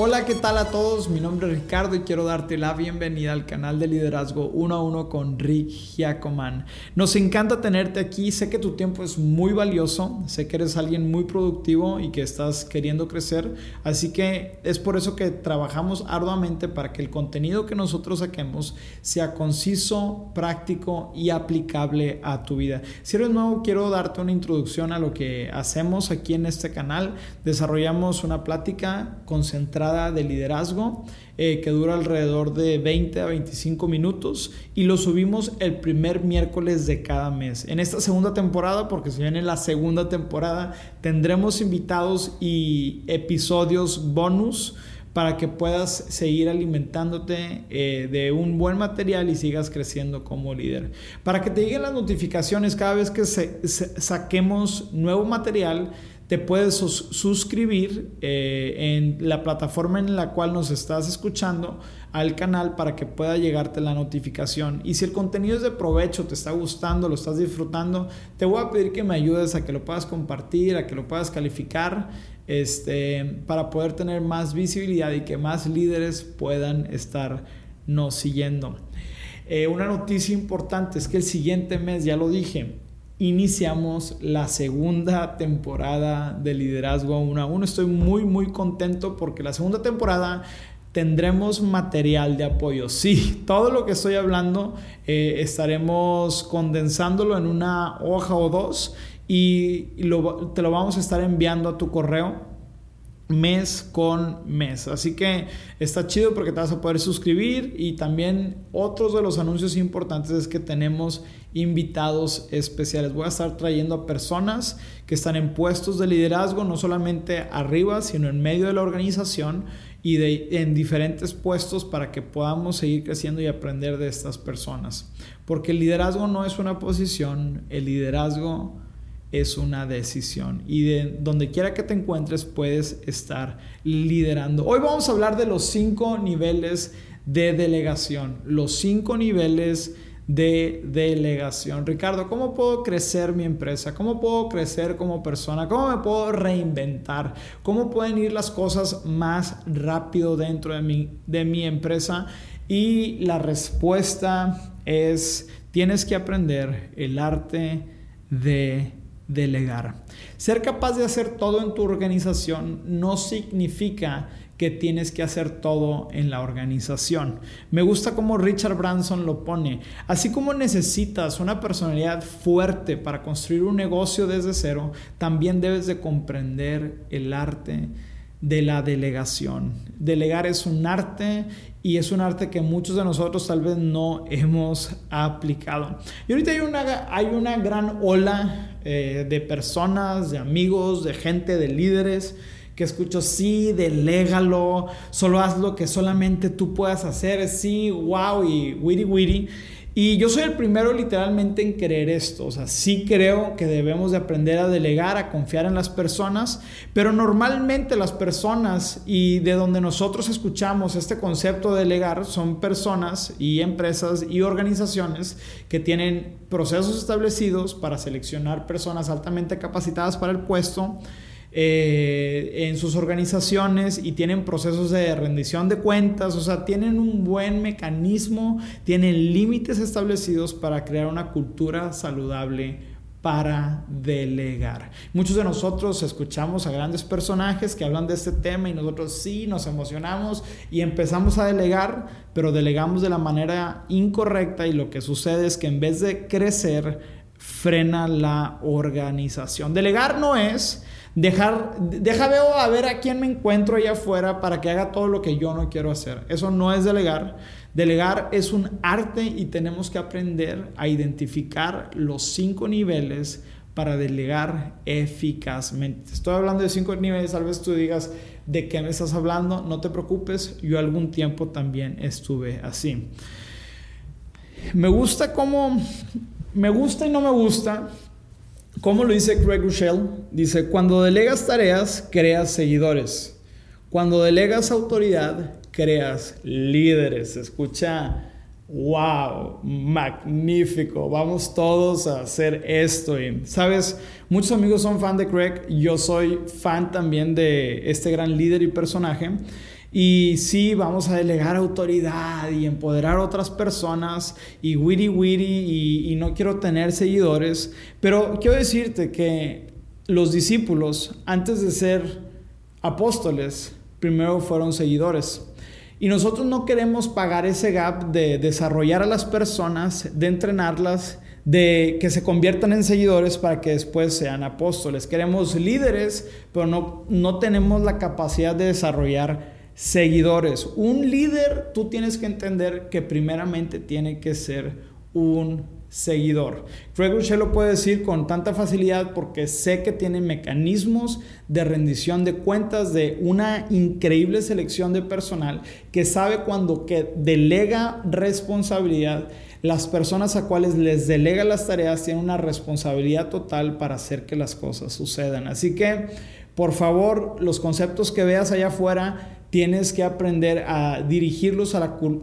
Hola, ¿qué tal a todos? Mi nombre es Ricardo y quiero darte la bienvenida al canal de Liderazgo 1 a 1 con Rick Giacoman. Nos encanta tenerte aquí, sé que tu tiempo es muy valioso, sé que eres alguien muy productivo y que estás queriendo crecer, así que es por eso que trabajamos arduamente para que el contenido que nosotros saquemos sea conciso, práctico y aplicable a tu vida. Si eres nuevo, quiero darte una introducción a lo que hacemos aquí en este canal. Desarrollamos una plática concentrada de liderazgo que dura alrededor de 20 a 25 minutos y lo subimos el primer miércoles de cada mes. En esta segunda temporada, porque se viene la segunda temporada, tendremos invitados y episodios bonus para que puedas seguir alimentándote de un buen material y sigas creciendo como líder. Para que te lleguen las notificaciones cada vez que saquemos nuevo material, te puedes suscribir en la plataforma en la cual nos estás escuchando al canal para que pueda llegarte la notificación. Y si el contenido es de provecho, te está gustando, lo estás disfrutando, te voy a pedir que me ayudes a que lo puedas compartir, a que lo puedas calificar, para poder tener más visibilidad y que más líderes puedan estarnos siguiendo. Una noticia importante es que el siguiente mes, ya lo dije, iniciamos la segunda temporada de Liderazgo 1 a 1. Estoy muy contento porque la segunda temporada tendremos material de apoyo. Sí, todo lo que estoy hablando estaremos condensándolo en una hoja o dos y te lo vamos a estar enviando a tu correo mes con mes. Así que está chido porque te vas a poder suscribir. Y también otros de los anuncios importantes es que tenemos invitados especiales. Voy a estar trayendo a personas que están en puestos de liderazgo, no solamente arriba, sino en medio de la organización y en diferentes puestos para que podamos seguir creciendo y aprender de estas personas. Porque el liderazgo no es una posición, el liderazgo es una decisión y de donde quiera que te encuentres puedes estar liderando. Hoy vamos a hablar de los 5 niveles de delegación. Los 5 niveles de delegación. Ricardo, ¿cómo puedo crecer mi empresa? ¿Cómo puedo crecer como persona? ¿Cómo me puedo reinventar? ¿Cómo pueden ir las cosas más rápido dentro de mi empresa? Y la respuesta es: tienes que aprender el arte de delegar. Ser capaz de hacer todo en tu organización no significa que tienes que hacer todo en la organización. Me gusta cómo Richard Branson lo pone. Así como necesitas una personalidad fuerte para construir un negocio desde cero, también debes de comprender el arte de la delegación. Delegar es un arte y es un arte que muchos de nosotros tal vez no hemos aplicado. Y ahorita hay una gran ola de personas, de amigos, de gente, de líderes que escucho: sí, delégalo, solo haz lo que solamente tú puedas hacer, sí, wow y witty. Y yo soy el primero literalmente en creer esto. O sea, sí creo que debemos de aprender a delegar, a confiar en las personas, pero normalmente las personas y de donde nosotros escuchamos este concepto de delegar son personas y empresas y organizaciones que tienen procesos establecidos para seleccionar personas altamente capacitadas para el puesto en sus organizaciones y tienen procesos de rendición de cuentas. O sea, tienen un buen mecanismo, tienen límites establecidos para crear una cultura saludable para delegar. Muchos de nosotros escuchamos a grandes personajes que hablan de este tema y nosotros sí nos emocionamos y empezamos a delegar, pero delegamos de la manera incorrecta y lo que sucede es que en vez de crecer, frena la organización. Delegar no es veo a ver a quién me encuentro allá afuera para que haga todo lo que yo no quiero hacer. Eso no es delegar. Delegar es un arte y tenemos que aprender a identificar los 5 niveles para delegar eficazmente. Estoy hablando de 5 niveles, tal vez tú digas: ¿de qué me estás hablando? No te preocupes, yo algún tiempo también estuve así. Me gusta y no me gusta cómo lo dice Craig Rochelle. Dice: cuando delegas tareas, creas seguidores. Cuando delegas autoridad, creas líderes. Escucha, wow, magnífico. Vamos todos a hacer esto. Y, ¿sabes? Muchos amigos son fan de Craig. Yo soy fan también de este gran líder y personaje. Y sí, vamos a delegar autoridad y empoderar a otras personas y wiri wiri y no quiero tener seguidores. Pero quiero decirte que los discípulos, antes de ser apóstoles, primero fueron seguidores. Y nosotros no queremos pagar ese gap de desarrollar a las personas, de entrenarlas, de que se conviertan en seguidores para que después sean apóstoles. Queremos líderes, pero no tenemos la capacidad de desarrollar seguidores. Un líder, tú tienes que entender que primeramente tiene que ser un seguidor. Craig Groeschel lo puede decir con tanta facilidad porque sé que tiene mecanismos de rendición de cuentas, de una increíble selección de personal, que sabe cuando que delega responsabilidad, las personas a cuales les delega las tareas tienen una responsabilidad total para hacer que las cosas sucedan. Así que, por favor, los conceptos que veas allá afuera, tienes que aprender a dirigirlos,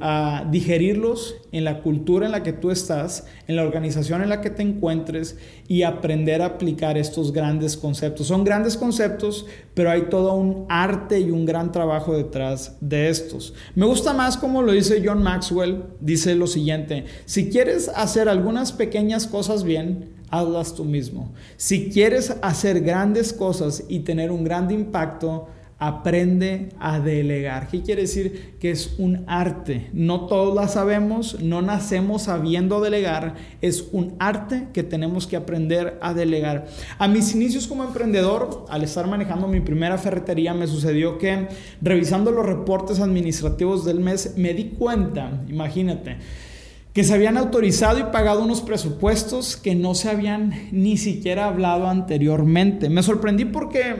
a digerirlos en la cultura en la que tú estás, en la organización en la que te encuentres y aprender a aplicar estos grandes conceptos. Son grandes conceptos, pero hay todo un arte y un gran trabajo detrás de estos. Me gusta más como lo dice John Maxwell, dice lo siguiente: si quieres hacer algunas pequeñas cosas bien, hazlas tú mismo. Si quieres hacer grandes cosas y tener un gran impacto, aprende a delegar. ¿Qué quiere decir? Que es un arte. No todos la sabemos, no nacemos sabiendo delegar. Es un arte que tenemos que aprender a delegar. A mis inicios como emprendedor, al estar manejando mi primera ferretería, me sucedió que revisando los reportes administrativos del mes, me di cuenta, imagínate, que se habían autorizado y pagado unos presupuestos que no se habían ni siquiera hablado anteriormente. Me sorprendí porque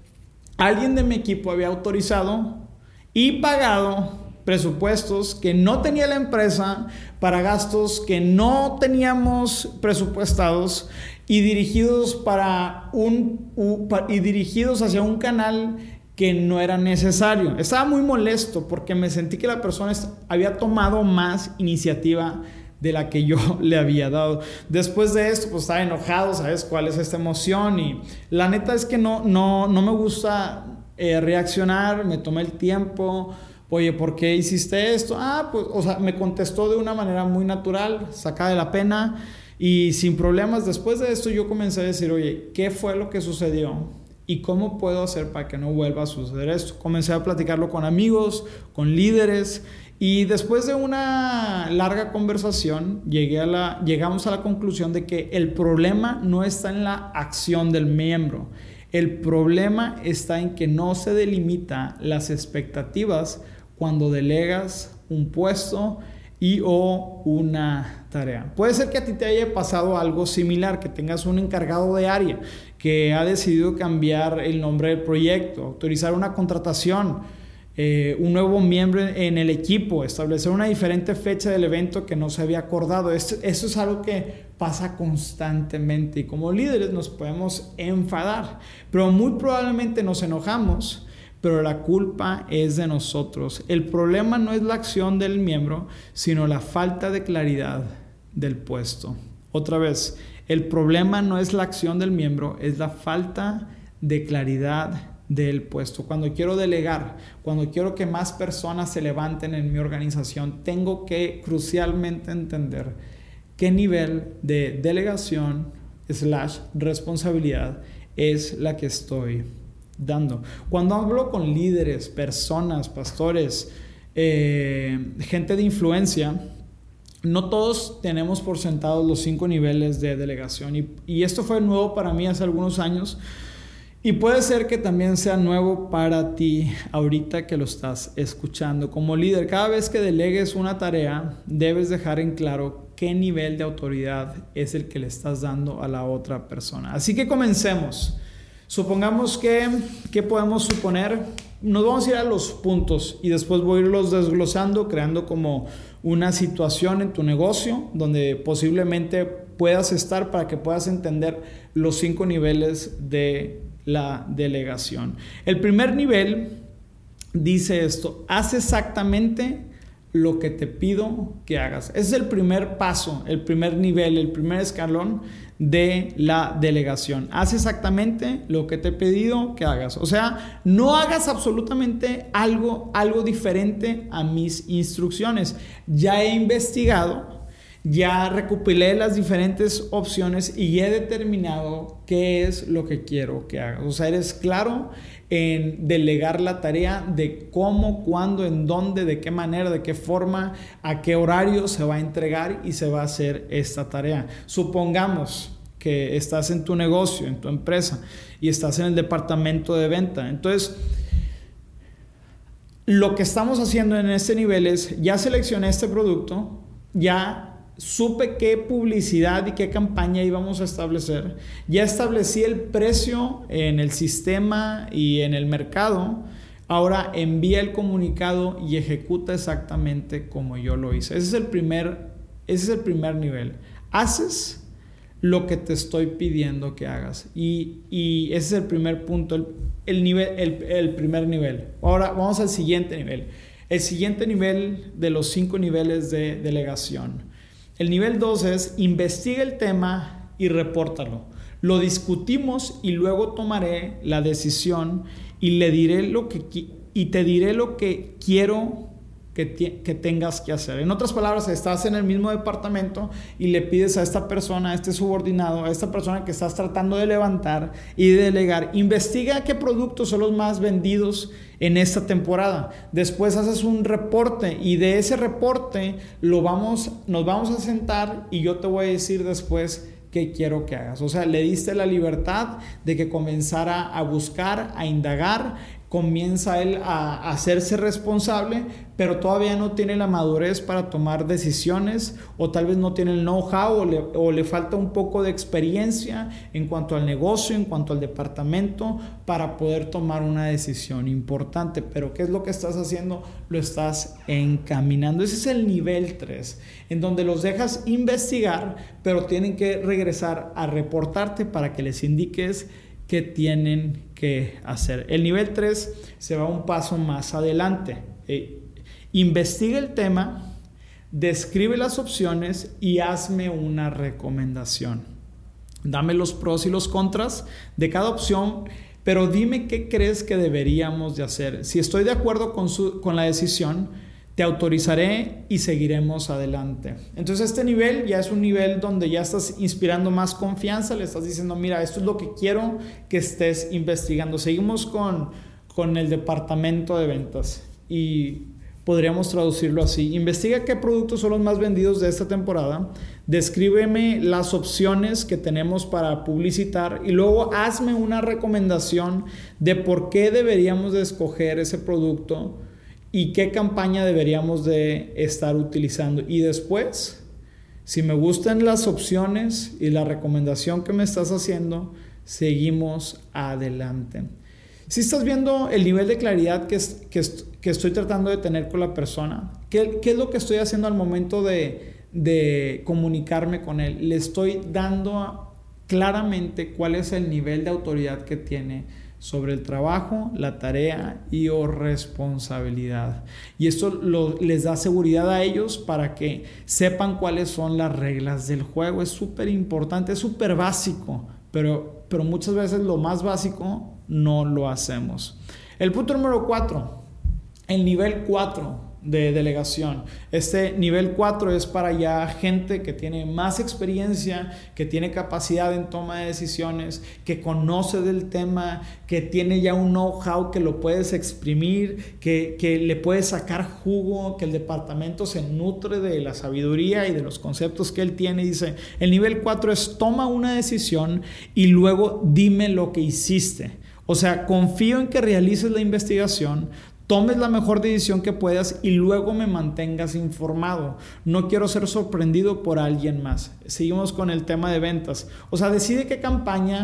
alguien de mi equipo había autorizado y pagado presupuestos que no tenía la empresa para gastos que no teníamos presupuestados y dirigidos hacia un canal que no era necesario. Estaba muy molesto porque me sentí que la persona había tomado más iniciativa de la que yo le había dado. Después de esto, pues estaba enojado, ¿sabes cuál es esta emoción? Y la neta es que no me gusta reaccionar, me tomé el tiempo. Oye, ¿por qué hiciste esto? Pues, me contestó de una manera muy natural, sacada de la pena y sin problemas. Después de esto yo comencé a decir, oye, ¿qué fue lo que sucedió? ¿Y cómo puedo hacer para que no vuelva a suceder esto? Comencé a platicarlo con amigos, con líderes. Y después de una larga conversación, llegamos a la conclusión de que el problema no está en la acción del miembro. El problema está en que no se delimita las expectativas cuando delegas un puesto o una tarea. Puede ser que a ti te haya pasado algo similar, que tengas un encargado de área que ha decidido cambiar el nombre del proyecto, autorizar una contratación, un nuevo miembro en el equipo, establecer una diferente fecha del evento que no se había acordado. Eso es algo que pasa constantemente y como líderes nos podemos enfadar, pero muy probablemente nos enojamos, pero la culpa es de nosotros. El problema no es la acción del miembro, sino la falta de claridad del puesto. Otra vez, el problema no es la acción del miembro, es la falta de claridad del puesto. Cuando quiero delegar, cuando quiero que más personas se levanten en mi organización, tengo que crucialmente entender qué nivel de delegación / responsabilidad es la que estoy dando. Cuando hablo con líderes, personas, pastores, gente de influencia, no todos tenemos por sentados los 5 niveles de delegación y esto fue nuevo para mí hace algunos años. Y puede ser que también sea nuevo para ti ahorita que lo estás escuchando. Como líder, cada vez que delegues una tarea, debes dejar en claro qué nivel de autoridad es el que le estás dando a la otra persona. Así que comencemos. Supongamos ¿qué podemos suponer? Nos vamos a ir a los puntos y después voy a irlos desglosando, creando como una situación en tu negocio donde posiblemente puedas estar para que puedas entender los 5 niveles de la delegación. El primer nivel dice esto: haz exactamente lo que te pido que hagas. Ese es el primer paso, el primer nivel, el primer escalón de la delegación. Haz exactamente lo que te he pedido que hagas. O sea, no hagas absolutamente algo diferente a mis instrucciones. Ya he investigado, ya recopilé las diferentes opciones y he determinado qué es lo que quiero que hagas. O sea, eres claro en delegar la tarea de cómo, cuándo, en dónde, de qué manera, de qué forma, a qué horario se va a entregar y se va a hacer esta tarea. Supongamos que estás en tu negocio, en tu empresa y estás en el departamento de venta. Entonces, lo que estamos haciendo en este nivel es, ya seleccioné este producto, ya supe qué publicidad y qué campaña íbamos a establecer, ya establecí el precio en el sistema y en el mercado. Ahora envía el comunicado y ejecuta exactamente como yo lo hice. Ese es el primer nivel. Haces lo que te estoy pidiendo que hagas, y ese es el primer punto, el primer nivel. Ahora vamos al siguiente nivel. El siguiente nivel de los 5 niveles de delegación. El nivel 2 es: investiga el tema y repórtalo. Lo discutimos y luego tomaré la decisión y te diré lo que quiero que tengas que hacer. En otras palabras, estás en el mismo departamento y le pides a esta persona, a este subordinado, a esta persona que estás tratando de levantar y de delegar: investiga qué productos son los más vendidos en esta temporada. Después haces un reporte y de ese reporte nos vamos a sentar y yo te voy a decir después qué quiero que hagas. O sea, le diste la libertad de que comenzara a buscar, a indagar. Comienza él a hacerse responsable, pero todavía no tiene la madurez para tomar decisiones, o tal vez no tiene el know-how, o le falta un poco de experiencia en cuanto al negocio, en cuanto al departamento, para poder tomar una decisión importante. Pero ¿qué es lo que estás haciendo? Lo estás encaminando. Ese es el nivel 3, en donde los dejas investigar, pero tienen que regresar a reportarte para que les indiques qué tienen que hacer. El nivel 3 se va un paso más adelante. Investiga el tema, describe las opciones y hazme una recomendación. Dame los pros y los contras de cada opción, pero dime qué crees que deberíamos de hacer. Si estoy de acuerdo con la decisión, te autorizaré y seguiremos adelante. Entonces este nivel ya es un nivel donde ya estás inspirando más confianza, le estás diciendo: mira, esto es lo que quiero que estés investigando. Seguimos con el departamento de ventas y podríamos traducirlo así: investiga qué productos son los más vendidos de esta temporada, descríbeme las opciones que tenemos para publicitar y luego hazme una recomendación de por qué deberíamos de escoger ese producto y qué campaña deberíamos de estar utilizando. Y después, si me gustan las opciones y la recomendación que me estás haciendo, seguimos adelante. Si estás viendo el nivel de claridad que estoy tratando de tener con la persona, ¿qué es lo que estoy haciendo al momento de comunicarme con él? Le estoy dando claramente cuál es el nivel de autoridad que tiene sobre el trabajo, la tarea y o responsabilidad. Y esto les da seguridad a ellos para que sepan cuáles son las reglas del juego. Es súper importante, es súper básico, pero muchas veces lo más básico no lo hacemos. El punto número 4, el nivel 4 de delegación. Este nivel 4 es para ya gente que tiene más experiencia, que tiene capacidad en toma de decisiones, que conoce del tema, que tiene ya un know-how que lo puedes exprimir, que le puedes sacar jugo, que el departamento se nutre de la sabiduría y de los conceptos que él tiene. Dice, el nivel 4 es: toma una decisión y luego dime lo que hiciste. O sea, confío en que realices la investigación, tomes la mejor decisión que puedas y luego me mantengas informado. No quiero ser sorprendido por alguien más. Seguimos con el tema de ventas. O sea, decide qué campaña,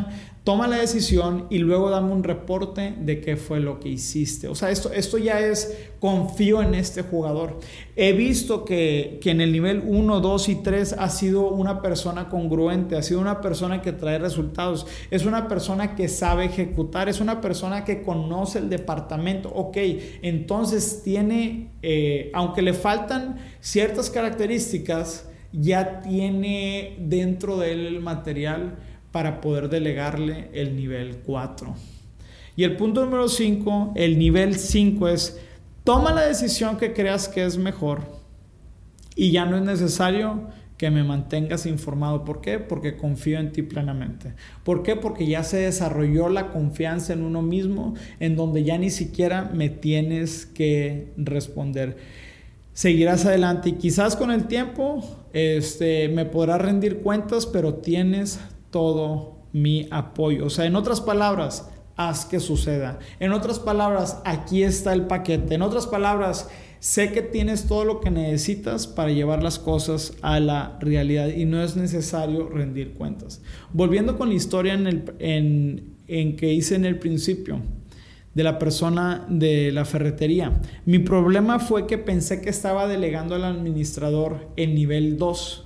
toma la decisión y luego dame un reporte de qué fue lo que hiciste. O sea, esto ya es, confío en este jugador. He visto que en el nivel 1, 2 y 3 ha sido una persona congruente, ha sido una persona que trae resultados, es una persona que sabe ejecutar, es una persona que conoce el departamento. Ok, entonces tiene, aunque le faltan ciertas características, ya tiene dentro de él el material para poder delegarle el nivel 4. Y el punto número 5, el nivel 5 es: toma la decisión que creas que es mejor y ya no es necesario que me mantengas informado. ¿Por qué? Porque confío en ti plenamente. ¿Por qué? Porque ya se desarrolló la confianza en uno mismo, en donde ya ni siquiera me tienes que responder. Seguirás adelante y quizás con el tiempo me podrás rendir cuentas, pero tienes todo mi apoyo. O sea, en otras palabras, haz que suceda. En otras palabras, aquí está el paquete. En otras palabras, sé que tienes todo lo que necesitas para llevar las cosas a la realidad y no es necesario rendir cuentas. Volviendo con la historia en que hice en el principio de la persona de la ferretería. Mi problema fue que pensé que estaba delegando al administrador el nivel 2.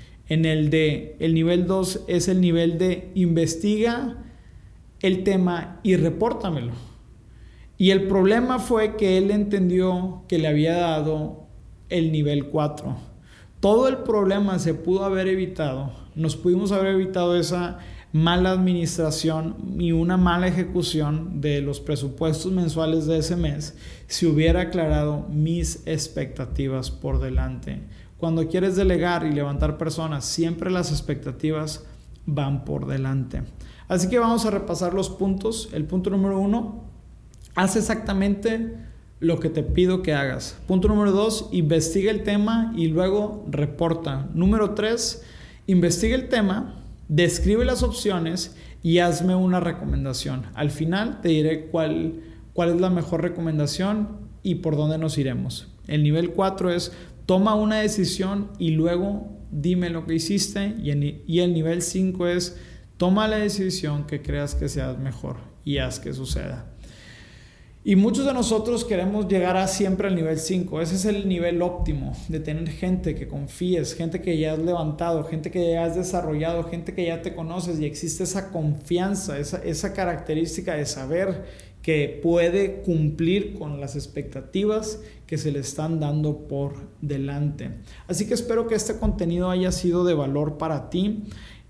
El nivel 2 es el nivel de investiga el tema y repórtamelo. Y el problema fue que él entendió que le había dado el nivel 4. Todo el problema se pudo haber evitado. Nos pudimos haber evitado esa mala administración y una mala ejecución de los presupuestos mensuales de ese mes si hubiera aclarado mis expectativas por delante. Cuando quieres delegar y levantar personas, siempre las expectativas van por delante. Así que vamos a repasar los puntos. El punto número 1, haz exactamente lo que te pido que hagas. Punto número 2, investiga el tema y luego reporta. Número 3, investiga el tema, describe las opciones y hazme una recomendación. Al final te diré cuál es la mejor recomendación y por dónde nos iremos. El nivel 4 es: toma una decisión y luego dime lo que hiciste. Y el nivel 5 es: toma la decisión que creas que sea mejor y haz que suceda. Y muchos de nosotros queremos llegar siempre al nivel 5. Ese es el nivel óptimo de tener gente que confíes, gente que ya has levantado, gente que ya has desarrollado, gente que ya te conoces y existe esa confianza, esa característica de saber que puede cumplir con las expectativas que se le están dando por delante. Así que espero que este contenido haya sido de valor para ti.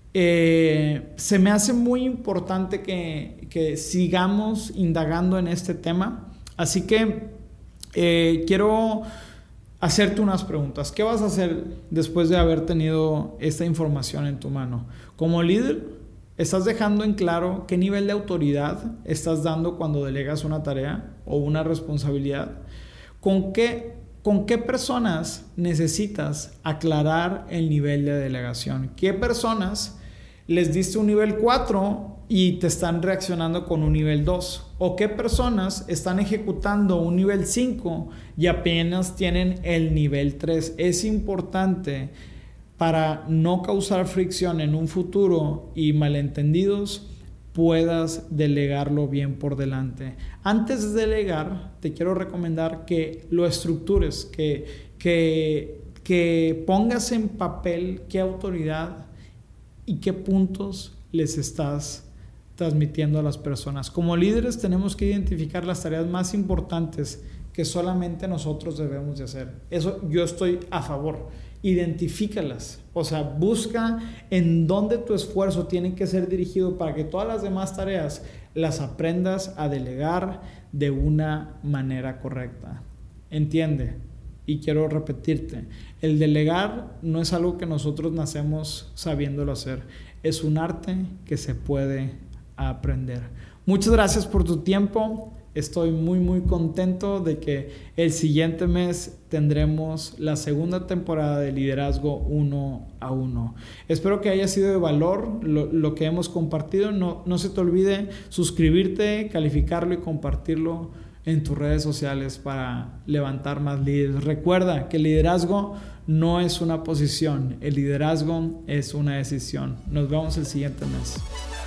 Se me hace muy importante que sigamos indagando en este tema. Así que quiero hacerte unas preguntas. ¿Qué vas a hacer después de haber tenido esta información en tu mano? Como líder, ¿estás dejando en claro qué nivel de autoridad estás dando cuando delegas una tarea o una responsabilidad? ¿Con qué personas necesitas aclarar el nivel de delegación? ¿Qué personas les diste un nivel 4 y te están reaccionando con un nivel 2? ¿O qué personas están ejecutando un nivel 5 y apenas tienen el nivel 3? Es importante, para no causar fricción en un futuro y malentendidos, puedas delegarlo bien por delante. Antes de delegar, te quiero recomendar que lo estructures, que pongas en papel qué autoridad y qué puntos les estás transmitiendo a las personas. Como líderes tenemos que identificar las tareas más importantes que solamente nosotros debemos de hacer. Eso yo estoy a favor. Identifícalas, o sea, busca en dónde tu esfuerzo tiene que ser dirigido para que todas las demás tareas las aprendas a delegar de una manera correcta. Entiende, y quiero repetirte, el delegar no es algo que nosotros nacemos sabiéndolo hacer, es un arte que se puede aprender. Muchas gracias por tu tiempo. Estoy muy contento de que el siguiente mes tendremos la segunda temporada de Liderazgo 1 a 1. Espero que haya sido de valor lo que hemos compartido. No se te olvide suscribirte, calificarlo y compartirlo en tus redes sociales para levantar más líderes. Recuerda que el liderazgo no es una posición, el liderazgo es una decisión. Nos vemos el siguiente mes.